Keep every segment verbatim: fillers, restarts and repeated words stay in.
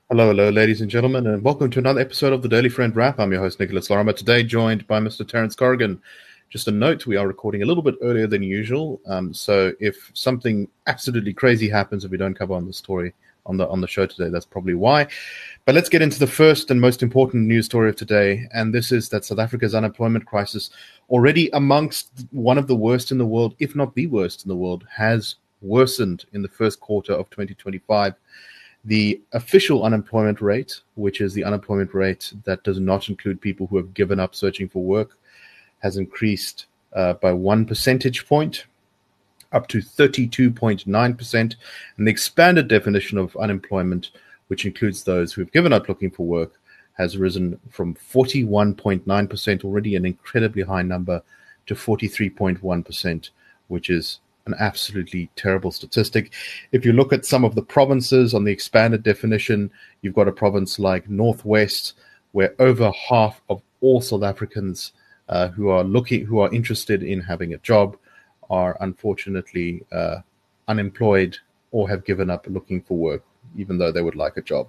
Hello, hello, ladies and gentlemen, and welcome to another episode of the Daily Friend Wrap. I'm your host, Nicholas Lorimer, today joined by Mister Terence Corrigan. Just a note, we are recording a little bit earlier than usual, um, so if something absolutely crazy happens, if we don't cover on the story on the on the show today, that's probably why. But let's get into the first and most important news story of today, and this is that South Africa's unemployment crisis, already amongst one of the worst in the world, if not the worst in the world, has worsened in the first quarter of twenty twenty-five. The official unemployment rate, which is the unemployment rate that does not include people who have given up searching for work, has increased uh, by one percentage point, up to thirty-two point nine percent. And the expanded definition of unemployment, which includes those who have given up looking for work, has risen from forty-one point nine percent, already an incredibly high number, to forty-three point one percent, which is an absolutely terrible statistic. If you look at some of the provinces on the expanded definition, you've got a province like Northwest, where over half of all South Africans uh, who are looking, who are interested in having a job, are unfortunately uh, unemployed or have given up looking for work, even though they would like a job.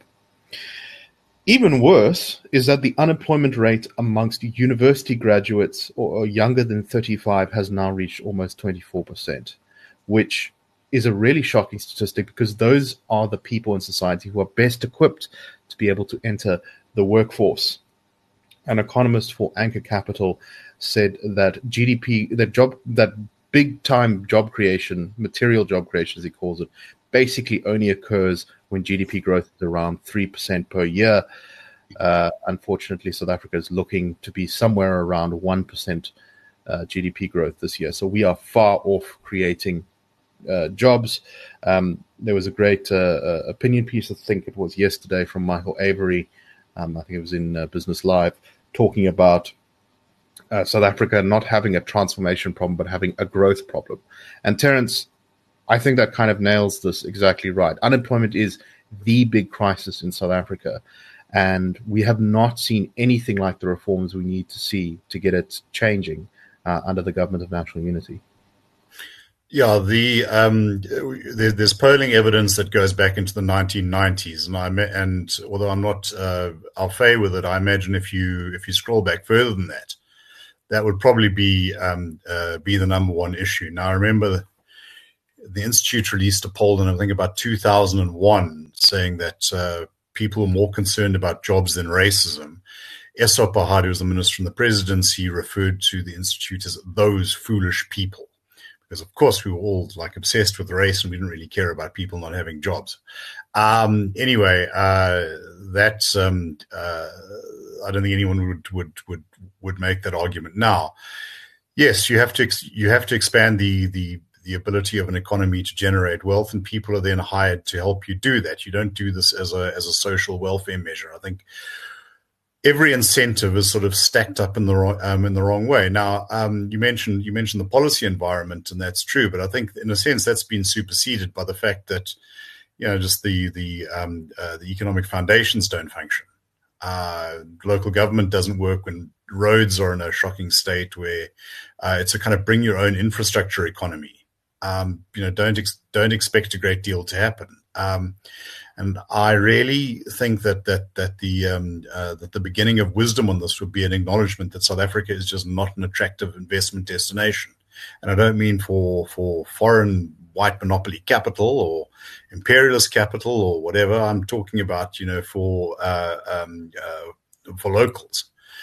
Even worse is that the unemployment rate amongst university graduates or, or younger than thirty-five has now reached almost twenty-four percent, which is a really shocking statistic because those are the people in society who are best equipped to be able to enter the workforce. An economist for Anchor Capital said that G D P, that job, that big-time job creation, material job creation as he calls it, basically only occurs when G D P growth is around three percent per year. Uh, unfortunately, South Africa is looking to be somewhere around one percent uh, G D P growth this year. So we are far off creating uh, jobs. Um, there was a great uh, uh, opinion piece, I think it was yesterday, from Michael Avery, um, I think it was in uh, Business Live, talking about uh, South Africa not having a transformation problem, but having a growth problem. And Terence, I think that kind of nails this exactly right. Unemployment is the big crisis in South Africa, and we have not seen anything like the reforms we need to see to get it changing uh, under the government of national unity. Yeah, the um, there, there's polling evidence that goes back into the nineteen nineties, and I and although I'm not uh, au fait with it, I imagine if you if you scroll back further than that, that would probably be um, uh, be the number one issue. Now, I remember the, the Institute released a poll in I think about two thousand one saying that uh, people were more concerned about jobs than racism. Esop Ahad, who was the minister in the presidency, referred to the Institute as those foolish people. Because, of course, we were all like obsessed with race and we didn't really care about people not having jobs. Um, anyway, uh, that's, um, uh, I don't think anyone would, would, would, would make that argument now. Yes, you have to, ex- you have to expand the, the, the ability of an economy to generate wealth, and people are then hired to help you do that. You don't do this as a, as a social welfare measure. I think every incentive is sort of stacked up in the wrong, um, in the wrong way. Now, um, you mentioned you mentioned the policy environment, and that's true. But I think, in a sense, that's been superseded by the fact that, you know, just the the um, uh, the economic foundations don't function. Uh, local government doesn't work when roads are in a shocking state where uh, it's a kind of bring your own infrastructure economy. Um, you know, don't ex- don't expect a great deal to happen. Um, And I really think that that that the um, uh, that the beginning of wisdom on this would be an acknowledgement that South Africa is just not an attractive investment destination. And I don't mean for for foreign white monopoly capital or imperialist capital or whatever. I'm talking about, you know, for uh, um, uh, for locals.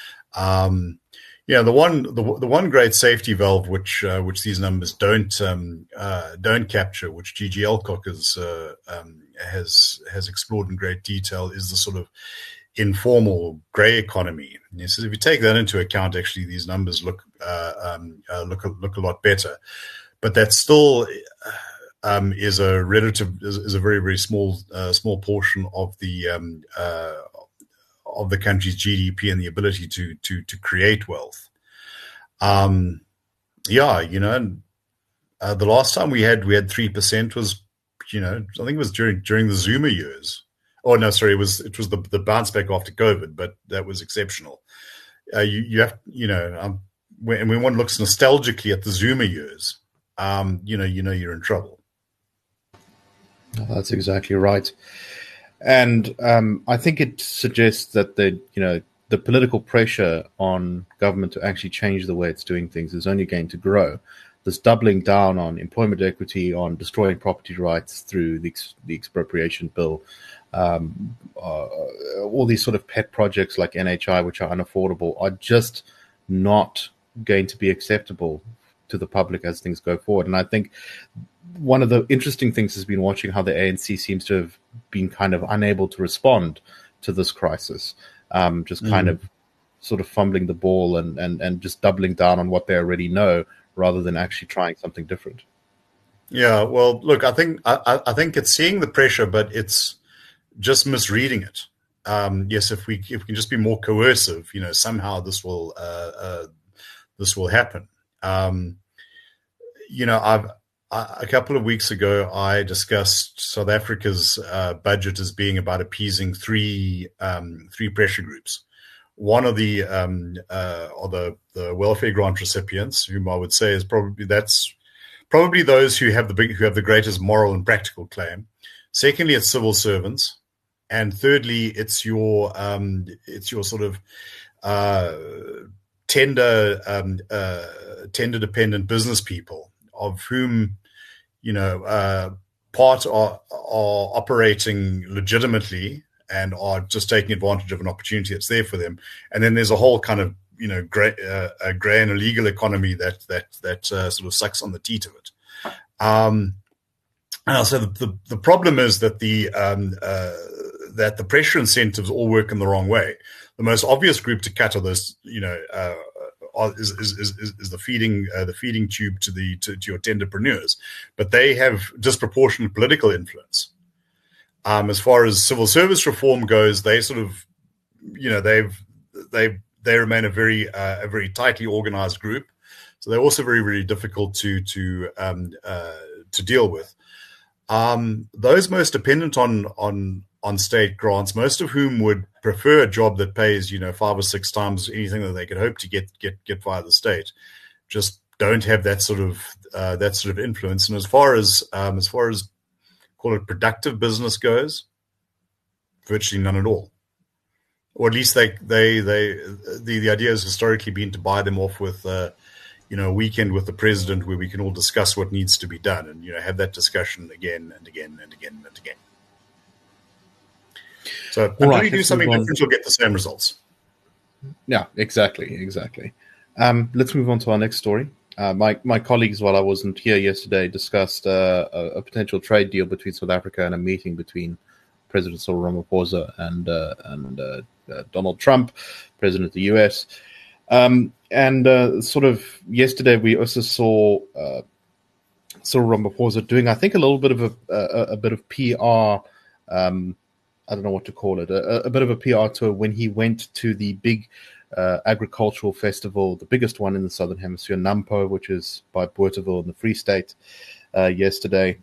Um, Yeah, the one the, the one great safety valve which uh, which these numbers don't um, uh, don't capture, which G G Alcock has uh, um, has has explored in great detail, is the sort of informal grey economy. And he says if you take that into account, actually these numbers look uh, um, uh, look look a lot better. But that still um, is a relative is, is a very very small uh, small portion of the um, uh, of the country's G D P and the ability to to to create wealth. Um, yeah, you know, uh, the last time we had we had three percent was, you know, I think it was during during the Zuma years. Oh no, sorry, it was it was the the bounce back after COVID, but that was exceptional. Uh, you you have you know, um, when when one looks nostalgically at the Zuma years, um, you know, you know you're in trouble. That's exactly right. And um, I think it suggests that the you know the political pressure on government to actually change the way it's doing things is only going to grow. This doubling down on employment equity, on destroying property rights through the, ex- the expropriation bill, um, uh, all these sort of pet projects like N H I, which are unaffordable, are just not going to be acceptable to the public as things go forward. And I think one of the interesting things has been watching how the A N C seems to have been kind of unable to respond to this crisis, um, just kind mm. of sort of fumbling the ball and, and, and just doubling down on what they already know, rather than actually trying something different. Yeah, well, look, I think I, I think it's seeing the pressure, but it's just misreading it. Um, yes, if we if we can just be more coercive, you know, somehow this will uh, uh, this will happen. Um, you know, I've I, a couple of weeks ago I discussed South Africa's uh, budget as being about appeasing three um, three pressure groups. One of the um, uh, or the, the welfare grant recipients, whom I would say is probably that's probably those who have the big who have the greatest moral and practical claim. Secondly, it's civil servants, and thirdly, it's your um, it's your sort of uh, tender um, uh, tender dependent business people, of whom you know uh, part are are operating legitimately and are just taking advantage of an opportunity that's there for them. And then there's a whole kind of, you know, gray, uh, a grey and illegal economy that that that uh, sort of sucks on the teat of it. Um, and so the, the, the problem is that the um, uh, that the pressure incentives all work in the wrong way. The most obvious group to cut are those, you know, uh, are, is, is is is the feeding uh, the feeding tube to the to, to your tenderpreneurs, but they have disproportionate political influence. Um, as far as civil service reform goes, they sort of, you know, they've they they remain a very uh, a very tightly organized group, so they're also very really difficult to to um, uh, to deal with. Um, those most dependent on on on state grants, most of whom would prefer a job that pays, you know, five or six times anything that they could hope to get get get via the state, just don't have that sort of uh, that sort of influence. And as far as um, as far as call it productive business goes, virtually none at all. Or at least they they they the, the idea has historically been to buy them off with uh, you know a weekend with the president where we can all discuss what needs to be done and you know have that discussion again and again and again and again. So until right, you do something different, you'll get the same results. Yeah, exactly, exactly. Um, let's move on to our next story. Uh, my my colleagues, while I wasn't here yesterday, discussed uh, a, a potential trade deal between South Africa and a meeting between President Cyril Ramaphosa and uh, and uh, uh, Donald Trump, President of the U S. Um, and uh, sort of yesterday, we also saw uh, Cyril Ramaphosa doing, I think, a little bit of a a, a bit of P R. Um, I don't know what to call it. A, a bit of a P R tour when he went to the big Uh, agricultural festival, the biggest one in the Southern Hemisphere, NAMPO, which is by Bothaville in the Free State, uh, yesterday.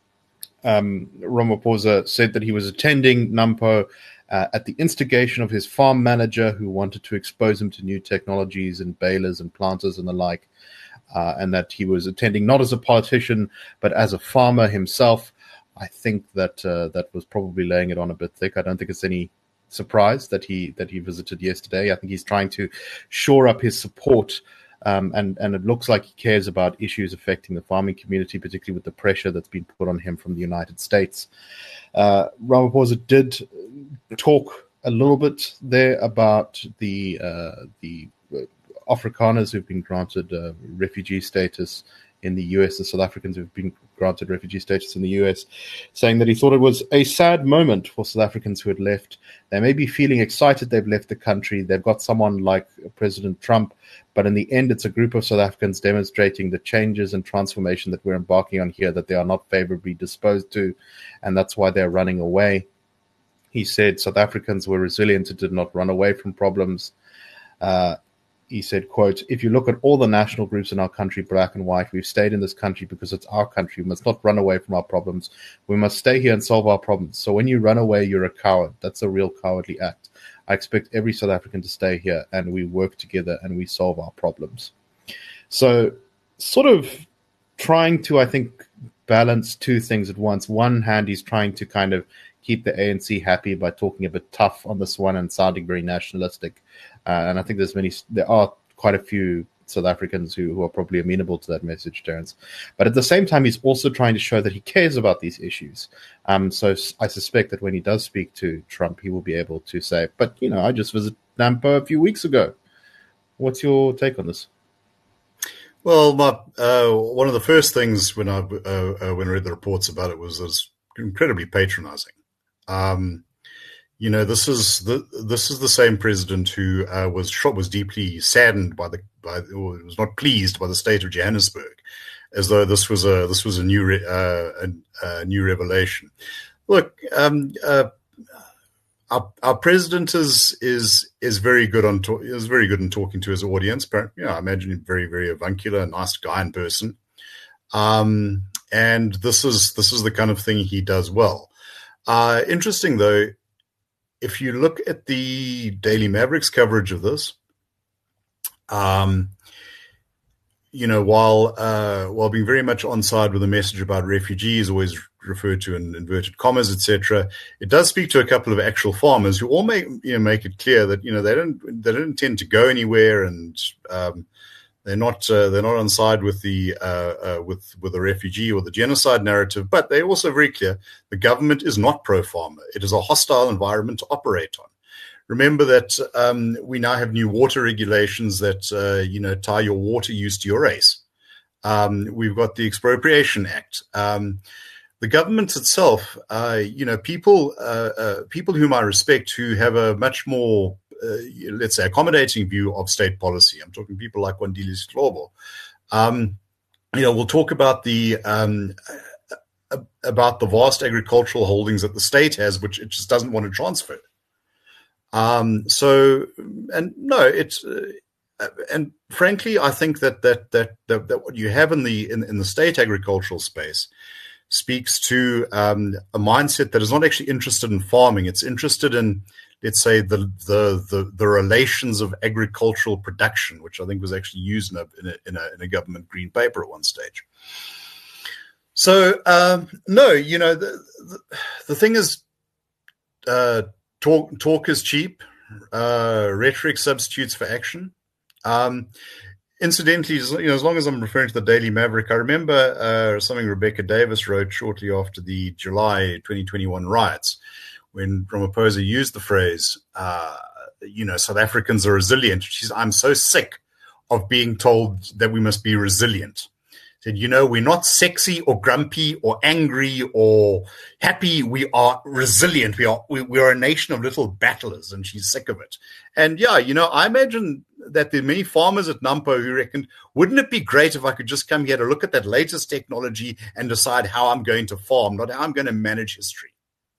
Um, Ramaphosa said that he was attending NAMPO uh, at the instigation of his farm manager, who wanted to expose him to new technologies and balers and planters and the like, uh, and that he was attending not as a politician, but as a farmer himself. I think that uh, that was probably laying it on a bit thick. I don't think it's any surprised that he that he visited yesterday. I think he's trying to shore up his support, um, and and it looks like he cares about issues affecting the farming community, particularly with the pressure that's been put on him from the United States. Uh, Ramaphosa did talk a little bit there about the uh, the Afrikaners who've been granted uh, refugee status in the U S, the South Africans who've been granted refugee status in the U S, saying that he thought it was a sad moment for South Africans who had left. They may be feeling excited they've left the country. They've got someone like President Trump, but in the end, it's a group of South Africans demonstrating the changes and transformation that we're embarking on here that they are not favorably disposed to, and that's why they're running away. He said South Africans were resilient and did not run away from problems. Uh, He said, quote, "If you look at all the national groups in our country, black and white, we've stayed in this country because it's our country. We must not run away from our problems. We must stay here and solve our problems. So when you run away, you're a coward. That's a real cowardly act. I expect every South African to stay here and we work together and we solve our problems." So sort of trying to, I think, balance two things at once. One hand, he's trying to kind of keep the A N C happy by talking a bit tough on this one and sounding very nationalistic. Uh, and I think there's many, there are quite a few South Africans who, who are probably amenable to that message, Terence. But at the same time, he's also trying to show that he cares about these issues. Um, so I suspect that when he does speak to Trump, he will be able to say, but, you know, I just visited Nampo a few weeks ago. What's your take on this? Well, my, uh, one of the first things when I uh, uh, when I read the reports about it was, was incredibly patronizing. Um, you know, this is the this is the same president who uh, was was deeply saddened by the by or was not pleased by the state of Johannesburg, as though this was a this was a new re, uh, a, a new revelation. Look, um, uh, our our president is is is very good on to, is very good in talking to his audience. But you know, I imagine him very very avuncular, nice guy in person. Um, and this is this is the kind of thing he does well. Uh, interesting though. If you look at the Daily Mavericks coverage of this, um, you know, while uh, while being very much on side with the message about refugees, always referred to in inverted commas, et cetera, it does speak to a couple of actual farmers who all make you know make it clear that you know they don't they don't intend to go anywhere, and um, they're not uh, they're not on side with the uh, uh, with with the refugee or the genocide narrative. But they're also very clear: the government is not pro-farmer. It is a hostile environment to operate on. Remember that um, we now have new water regulations that uh, you know tie your water use to your race. Um, we've got the Expropriation Act. Um, the government itself, uh, you know, people uh, uh, people whom I respect who have a much more Uh, let's say, accommodating view of state policy. I'm talking people like Wandile Sihlobo. Um, you know, we'll talk about the um, uh, about the vast agricultural holdings that the state has, which it just doesn't want to transfer. Um, so, and no, it's uh, and frankly, I think that that that that, that what you have in the in, in the state agricultural space speaks to um, a mindset that is not actually interested in farming. It's interested in, let's say, the, the the the relations of agricultural production, which I think was actually used in a in a, in a, in a government green paper at one stage. So um, no, you know, the, the the thing is, uh, talk talk is cheap. Uh, rhetoric substitutes for action. Um, incidentally, you know, as long as I'm referring to the Daily Maverick, I remember uh, something Rebecca Davis wrote shortly after the July twenty twenty-one riots, when Ramaphosa used the phrase, uh, you know, South Africans are resilient. She's, I'm so sick of being told that we must be resilient. Said, you know, we're not sexy or grumpy or angry or happy. We are resilient. We are we, we are a nation of little battlers, and she's sick of it. And yeah, you know, I imagine that there are many farmers at Nampo who reckon, wouldn't it be great if I could just come here to look at that latest technology and decide how I'm going to farm, not how I'm going to manage history.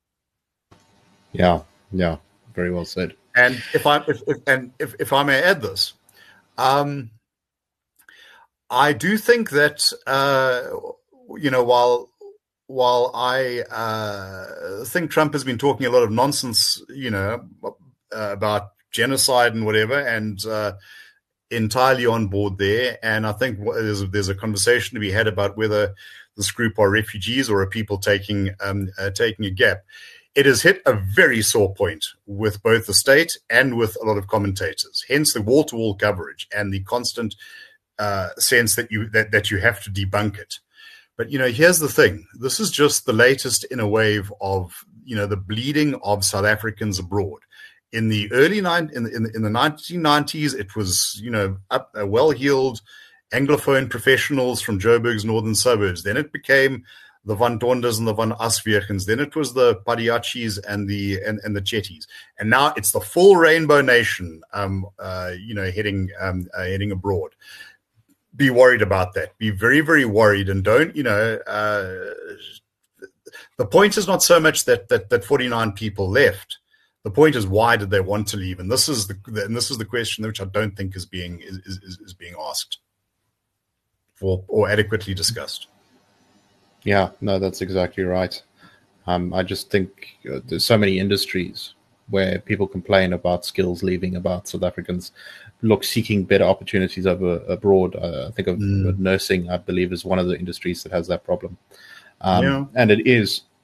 Yeah, yeah, very well said. And if I if, if, and if, if I may add this, um, I do think that uh, you know while while I uh, think Trump has been talking a lot of nonsense, you know, uh, about genocide and whatever, and uh, entirely on board there, and I think there's a, there's a conversation to be had about whether this group are refugees or are people taking um, uh, taking a gap. It has hit a very sore point with both the state and with a lot of commentators, hence the wall-to-wall coverage and the constant uh, sense that you that, that you have to debunk it. But, you know, here's the thing. This is just the latest in a wave of, you know, the bleeding of South Africans abroad. In the early nine, in, in, in the nineteen nineties, it was, you know, up, uh, well-heeled Anglophone professionals from Joburg's northern suburbs. Then it became the Van Dondas and the Van Asviergens. Then it was the Padiachis and the and, and the Chetties. And now it's the full rainbow nation, um, uh, you know, heading um, uh, heading abroad. Be worried about that. Be very, very worried, and don't, you know. Uh, the point is not so much that that that forty-nine people left. The point is, why did they want to leave? And this is the and this is the question which I don't think is being is is, is being asked or or adequately discussed. Yeah, no, that's exactly right. Um, I just think uh, there's so many industries where people complain about skills leaving, about South Africans look seeking better opportunities over abroad. Uh, I think of mm. nursing, I believe, is one of the industries that has that problem. Um, yeah. And it is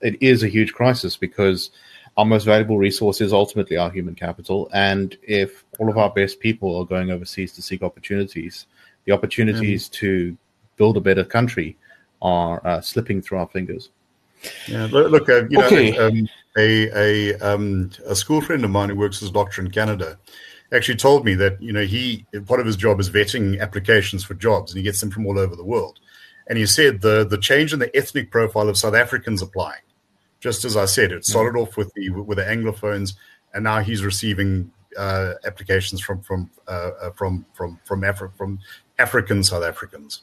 it is a huge crisis because our most valuable resource is ultimately our human capital. And if all of our best people are going overseas to seek opportunities, the opportunities mm-hmm. to build a better country are uh, slipping through our fingers. Yeah, look, look uh, you okay. know, um, a a um, a school friend of mine who works as a doctor in Canada actually told me that, you know, he part of his job is vetting applications for jobs, and he gets them from all over the world. And he said the the change in the ethnic profile of South Africans applying, just as I said, it started off with the with the Anglophones, and now he's receiving uh, applications from from uh, from from from Afri- from African South Africans.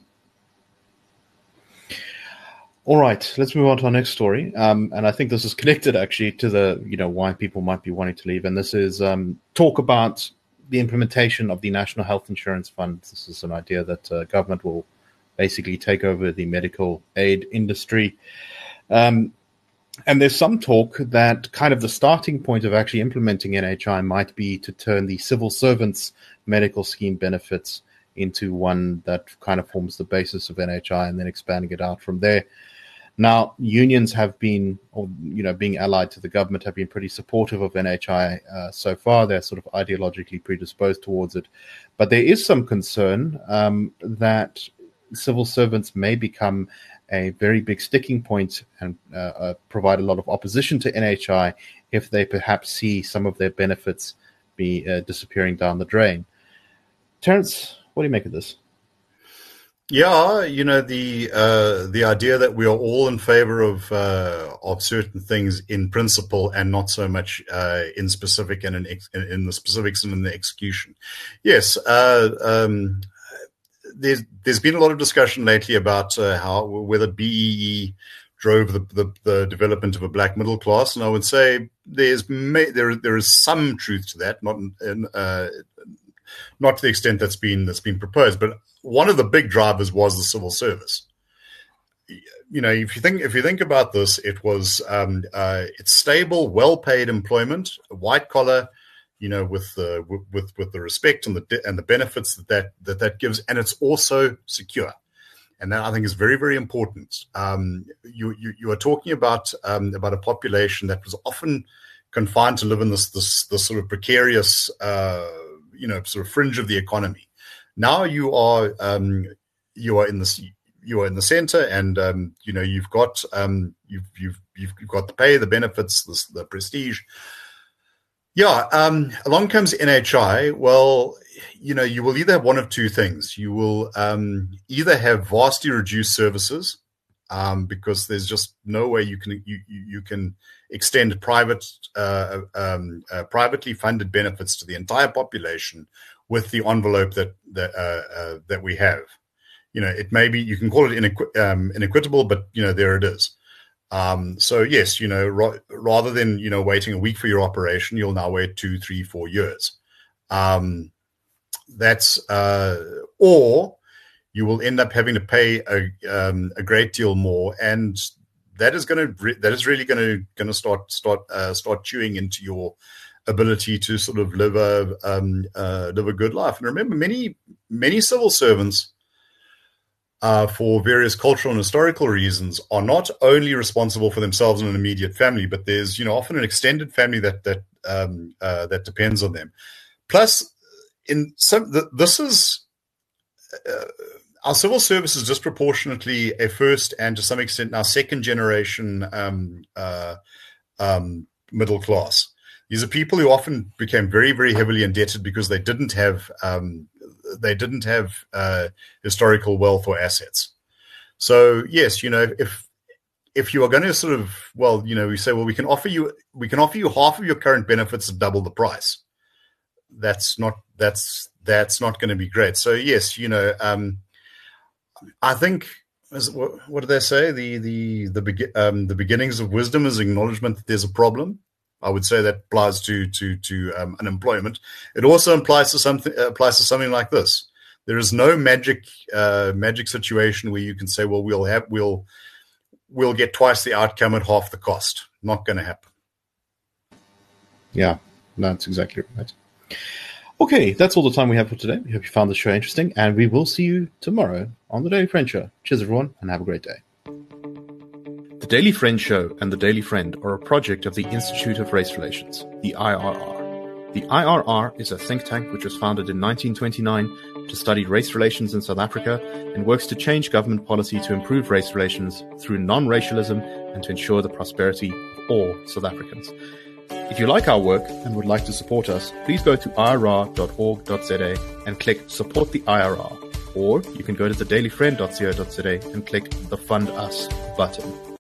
All right, let's move on to our next story, um, and I think this is connected actually to the you know why people might be wanting to leave, and this is um, talk about the implementation of the National Health Insurance Fund. This is an idea that uh, government will basically take over the medical aid industry. Um, And there's some talk that kind of the starting point of actually implementing N H I might be to turn the civil servants medical scheme benefits into one that kind of forms the basis of N H I and then expanding it out from there. Now, unions have been, or, you know, being allied to the government, have been pretty supportive of N H I uh, so far. They're sort of ideologically predisposed towards it. But there is some concern um, that civil servants may become a very big sticking point and uh, uh, provide a lot of opposition to N H I if they perhaps see some of their benefits be uh, disappearing down the drain. Terence, what do you make of this? Yeah, you know, the uh, the idea that we are all in favor of uh, of certain things in principle and not so much uh, in specific and in, ex- in the specifics and in the execution. Yes, uh, um, there's there's been a lot of discussion lately about uh, how whether B E E drove the, the the development of a black middle class, and I would say there's there there is some truth to that, not in, uh, not to the extent that's been that's been proposed, but one of the big drivers was the civil service. You know, if you think if you think about this, it was um, uh, it's stable, well-paid employment, white collar, you know, with the with with the respect and the and the benefits that that that, that gives, and it's also secure, and that I think is very very important. Um, you, you you are talking about um, about a population that was often confined to live in this this this sort of precarious, uh, you know, sort of fringe of the economy. Now you are um, you are in this you are in the center, and um, you know you've got um, you've you've you've got the pay, the benefits, the, the prestige. Yeah, um, along comes N H I. Well, you know you will either have one of two things. You will um, either have vastly reduced services um, because there's just no way you can you you can extend private uh, um, uh, privately funded benefits to the entire population with the envelope that that uh, uh, that we have. You know, it may be, you can call it inequ- um, inequitable, but you know, there it is. Um, so yes, you know, ra- rather than you know waiting a week for your operation, you'll now wait two, three, four years. Um, that's uh, or you will end up having to pay a um, a great deal more, and that is going to re- that is really going to going to start start uh, start chewing into your ability to sort of live a um, uh, live a good life. And remember, many many civil servants, uh, for various cultural and historical reasons, are not only responsible for themselves and an immediate family, but there's you know often an extended family that that um, uh, that depends on them. Plus, in some th- this is uh, our civil service is disproportionately a first and to some extent now second generation um, uh, um, middle class. These are people who often became very, very heavily indebted because they didn't have um, they didn't have uh, historical wealth or assets. So yes, you know, if if you are going to sort of well, you know, we say, well, we can offer you we can offer you half of your current benefits at double the price. That's not that's that's not going to be great. So yes, you know, um, I think. As, what, what do they say? The the the be- um, the beginnings of wisdom is acknowledgement that there's a problem. I would say that applies to to to um, unemployment. It also applies to something uh, applies to something like this. There is no magic uh, magic situation where you can say, well, we'll have we'll we'll get twice the outcome at half the cost. Not going to happen. Yeah, that's exactly right. Okay, that's all the time we have for today. We hope you found the show interesting, and we will see you tomorrow on the Daily Friend Show. Cheers, everyone, and have a great day. The Daily Friend Show and The Daily Friend are a project of the Institute of Race Relations, the I R R. The I R R is a think tank which was founded in nineteen twenty-nine to study race relations in South Africa and works to change government policy to improve race relations through non-racialism and to ensure the prosperity of all South Africans. If you like our work and would like to support us, please go to I R R dot org dot Z A and click Support the I R R. Or you can go to the daily friend dot co dot Z A and click the Fund Us button.